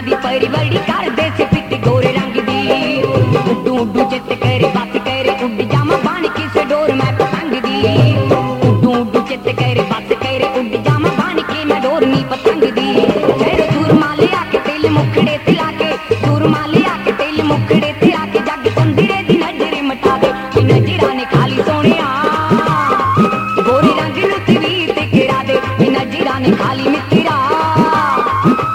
दी परिवड़ी कर दे से पिट गोरे रंग दी उड्डू उड्डू चित करे बात करे उड़ जामा बाण की से डोर मैं पतंग दी उड्डू उड्डू चित करे बात करे उड़ जामा बाण की मैं डोर नी पतंग दी तेरे दूर माले आके तेल मुखड़े तिला के दूर माले आके तेल मुखड़े तिला के जग संदिरे दी नजरे मटा दे नजरा ने खाली सोने गोरे रंग नु तवीर ते गिरा दे नजरा ने खाली मित्रा